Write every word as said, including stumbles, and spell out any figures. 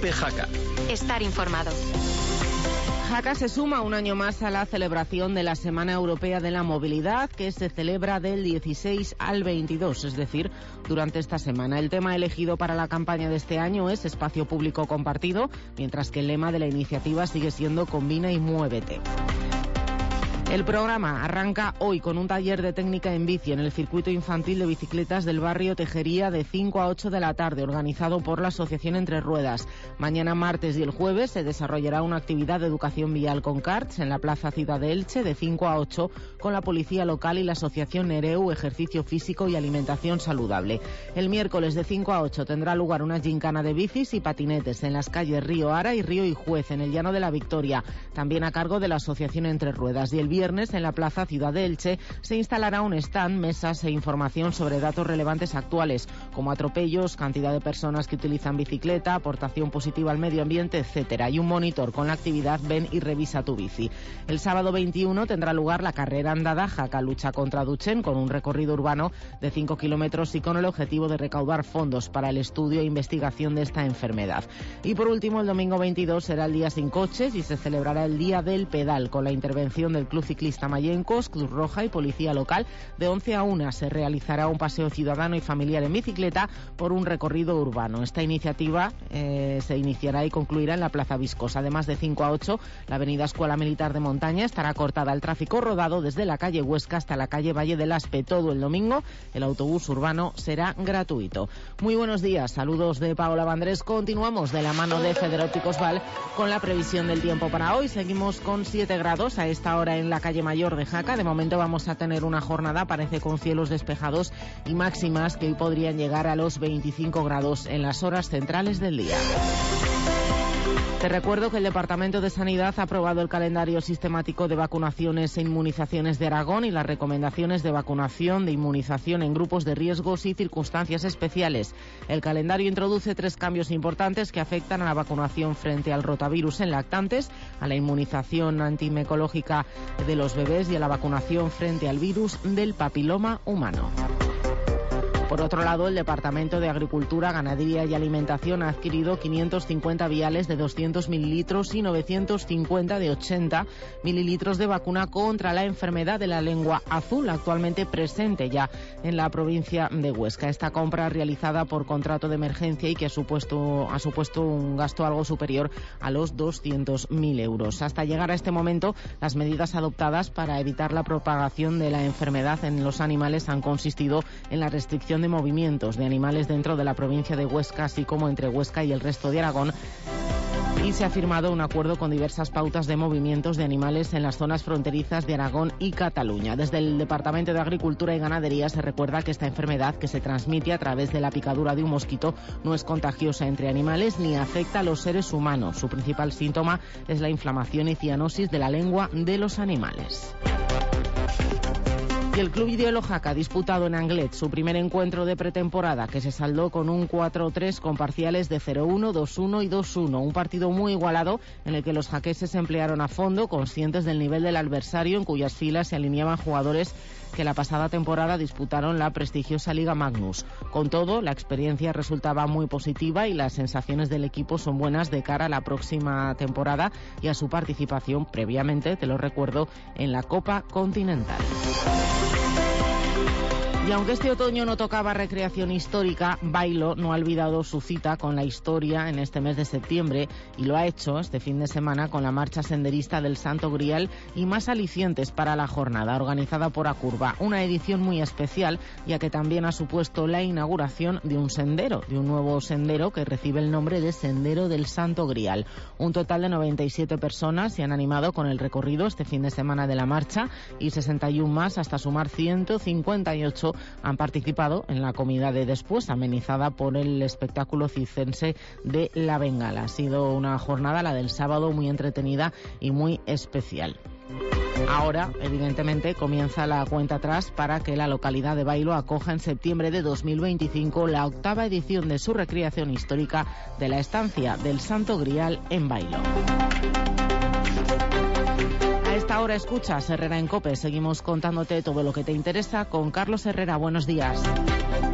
Cope Jaca. Estar informado. Jaca se suma un año más a la celebración de la Semana Europea de la Movilidad, que se celebra del dieciséis al veintidós, es decir, durante esta semana. El tema elegido para la campaña de este año es Espacio Público Compartido, mientras que el lema de la iniciativa sigue siendo Combina y Muévete. El programa arranca hoy con un taller de técnica en bici en el circuito infantil de bicicletas del barrio Tejería de cinco a ocho de la tarde, organizado por la Asociación Entre Ruedas. Mañana martes y el jueves se desarrollará una actividad de educación vial con karts en la Plaza Ciudad de Elche de cinco a ocho con la Policía Local y la Asociación Nereu Ejercicio Físico y Alimentación Saludable. El miércoles de cinco a ocho tendrá lugar una gincana de bicis y patinetes en las calles Río Ara y Río y Juez en el Llano de la Victoria, también a cargo de la Asociación Entre Ruedas. Y el viernes en la Plaza Ciudad de Elche se instalará un stand, mesas e información sobre datos relevantes actuales, como atropellos, cantidad de personas que utilizan bicicleta, aportación positiva al medio ambiente, etcétera, y un monitor con la actividad Ven y revisa tu bici. El sábado veintiuno tendrá lugar la carrera andada Jaca Lucha contra Duchenne, con un recorrido urbano de cinco kilómetros y con el objetivo de recaudar fondos para el estudio e investigación de esta enfermedad. Y por último, el domingo veintidós será el día sin coches y se celebrará el Día del Pedal, con la intervención del Club Ciclista Mayencos, Cruz Roja y Policía Local. De once a una se realizará un paseo ciudadano y familiar en bicicleta por un recorrido urbano. Esta iniciativa eh, se iniciará y concluirá en la Plaza Viscosa. Además, de cinco a ocho, la avenida Escuela Militar de Montaña estará cortada al tráfico rodado desde la calle Huesca hasta la calle Valle del Aspe. Todo el domingo el autobús urbano será gratuito. Muy buenos días, saludos de Paola Vandrés. Continuamos de la mano de Federópticos Val con la previsión del tiempo para hoy. Seguimos con siete grados a esta hora en la calle Mayor de Jaca. De momento vamos a tener una jornada, parece, con cielos despejados y máximas que hoy podrían llegar a los veinticinco grados en las horas centrales del día. Te recuerdo que el Departamento de Sanidad ha aprobado el calendario sistemático de vacunaciones e inmunizaciones de Aragón y las recomendaciones de vacunación, de inmunización en grupos de riesgos y circunstancias especiales. El calendario introduce tres cambios importantes que afectan a la vacunación frente al rotavirus en lactantes, a la inmunización antimecológica de los bebés y a la vacunación frente al virus del papiloma humano. Por otro lado, el Departamento de Agricultura, Ganadería y Alimentación ha adquirido quinientos cincuenta viales de doscientos mililitros y novecientos cincuenta de ochenta mililitros de vacuna contra la enfermedad de la lengua azul, actualmente presente ya en la provincia de Huesca. Esta compra realizada por contrato de emergencia y que ha supuesto, ha supuesto un gasto algo superior a los doscientos mil euros. Hasta llegar a este momento, las medidas adoptadas para evitar la propagación de la enfermedad en los animales han consistido en la restricción de movimientos de animales dentro de la provincia de Huesca, así como entre Huesca y el resto de Aragón, y se ha firmado un acuerdo con diversas pautas de movimientos de animales en las zonas fronterizas de Aragón y Cataluña. Desde el Departamento de Agricultura y Ganadería se recuerda que esta enfermedad, que se transmite a través de la picadura de un mosquito, no es contagiosa entre animales ni afecta a los seres humanos. Su principal síntoma es la inflamación y cianosis de la lengua de los animales. Y el Club Ideolo Jaca ha disputado en Anglet su primer encuentro de pretemporada, que se saldó con un cuatro tres con parciales de cero uno, dos uno y dos uno. Un partido muy igualado en el que los jaqueses se emplearon a fondo, conscientes del nivel del adversario, en cuyas filas se alineaban jugadores que la pasada temporada disputaron la prestigiosa Liga Magnus. Con todo, la experiencia resultaba muy positiva y las sensaciones del equipo son buenas de cara a la próxima temporada y a su participación previamente, te lo recuerdo, en la Copa Continental. Y aunque este otoño no tocaba recreación histórica, Bailo no ha olvidado su cita con la historia en este mes de septiembre y lo ha hecho este fin de semana con la marcha senderista del Santo Grial y más alicientes para la jornada, organizada por Acurva. Una edición muy especial, ya que también ha supuesto la inauguración de un sendero, de un nuevo sendero que recibe el nombre de Sendero del Santo Grial. Un total de noventa y siete personas se han animado con el recorrido este fin de semana de la marcha y sesenta y uno más, hasta sumar ciento cincuenta y ocho, han participado en la comida de después, amenizada por el espectáculo circense de La Bengala. Ha sido una jornada, la del sábado, muy entretenida y muy especial. Ahora, evidentemente, comienza la cuenta atrás para que la localidad de Bailo acoja en septiembre de dos mil veinticinco la octava edición de su recreación histórica de la estancia del Santo Grial en Bailo. A esta hora escuchas Herrera en COPE. Seguimos contándote todo lo que te interesa con Carlos Herrera. Buenos días.